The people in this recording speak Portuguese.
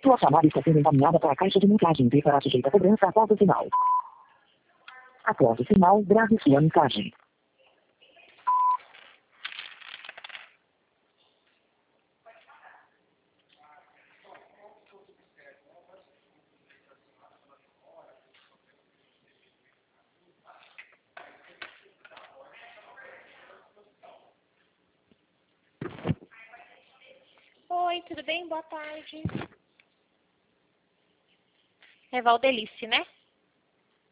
Sua chamada está sendo encaminhada para a caixa de mensagem e será sujeita a cobrança após o sinal. Após o sinal, grave sua mensagem. Oi, tudo bem? Boa tarde. É Valdelice, né?